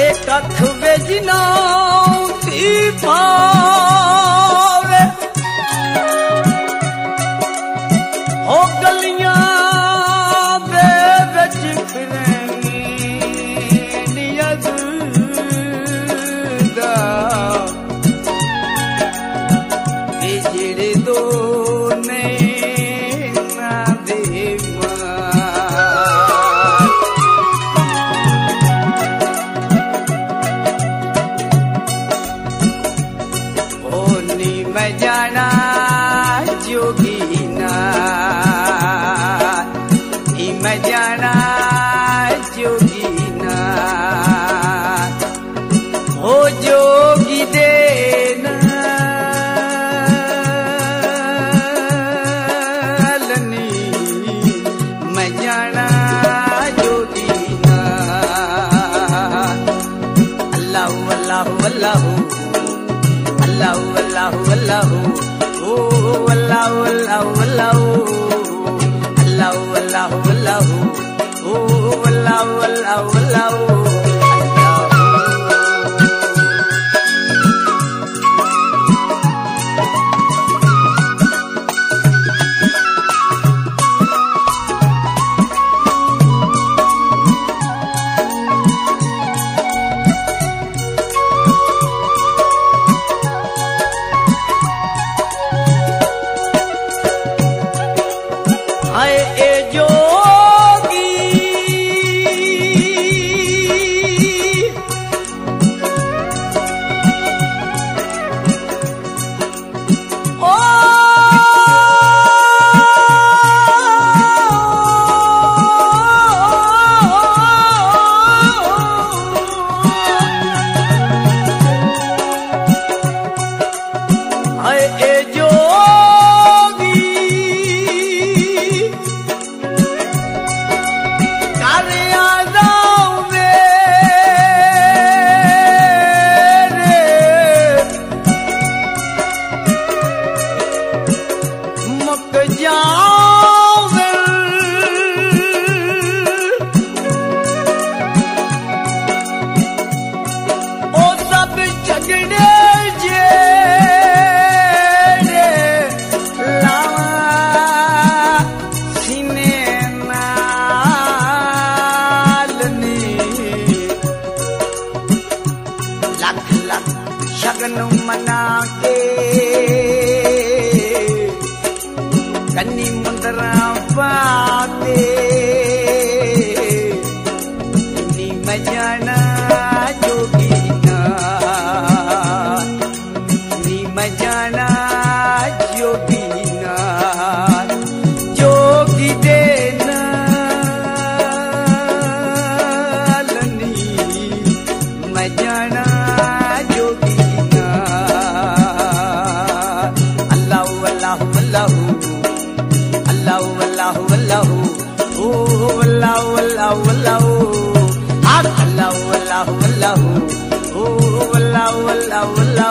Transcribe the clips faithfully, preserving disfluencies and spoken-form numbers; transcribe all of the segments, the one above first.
कख वेजना थी पावे हो गलियां दे विच फिरनी नियत दा ते जेड़े दो ने ना दे जाना जोगीना मैं जाना जोगीना हो जोगी देना लनी मैं जाना जोगीना अल्लाह अल्लाह अल्लाह अल्लाह अल्लाह अल्लाह ओ अल्लाह अल्लाह अल्लाह अल्लाह अल्लाह अल्लाह ओ अल्लाह अल्लाह अल्लाह हाय ए जोगी ओ हाय ए जो शगन मना के कन्नी मुंदरा पाते नी मैं जाना जोगीना नी मैं जाना जोगीना जोगी देना लनी मैं जाना अल्लाह अल्लाह अल्लाह ओ अल्लाह अल्लाह अल्लाह अल्लाह अल्लाह अल्लाह ओ अल्लाह अल्लाह अल्लाह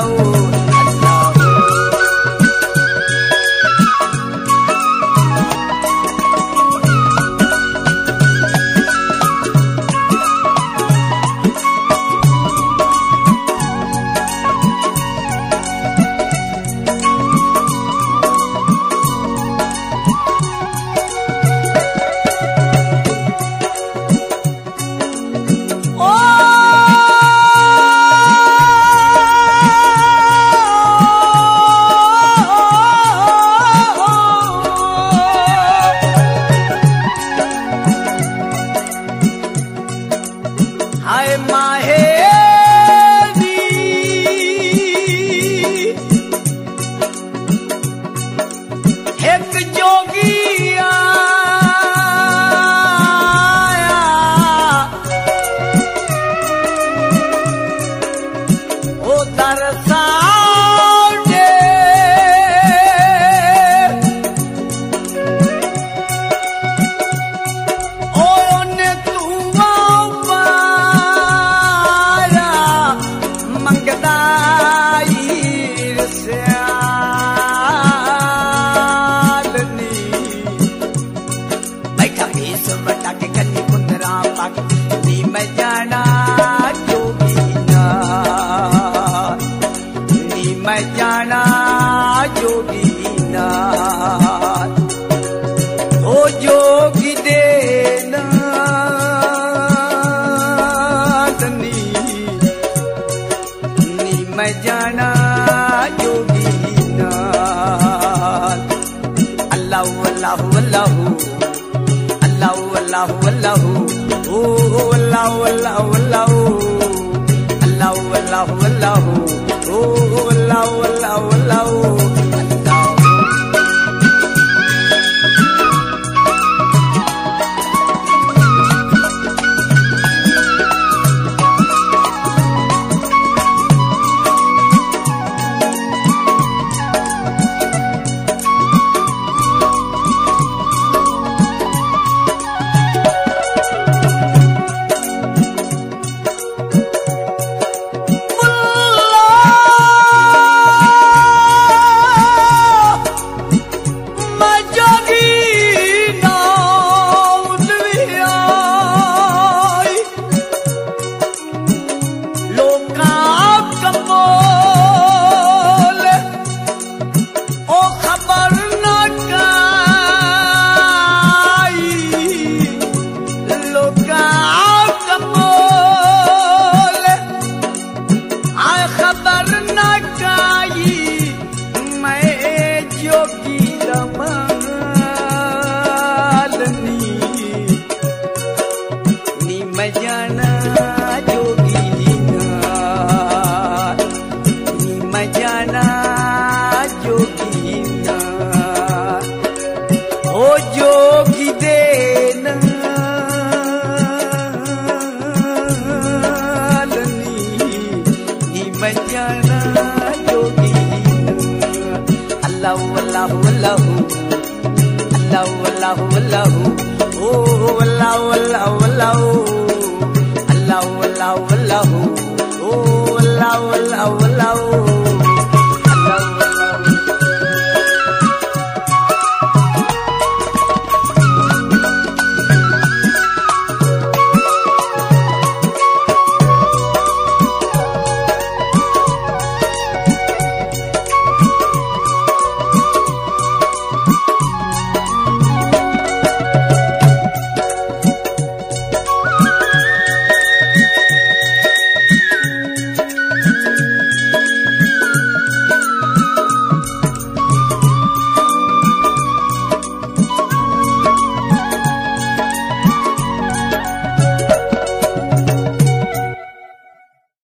हाय माहे एक जोगी आया ओ दरसा ओ ने तू अल्लाह अल्लाह अल्लाह अल्लाह ओ Allah Allah Allah Oh, Allah, Allah, Allah, oh, Allah, Allah, Allah.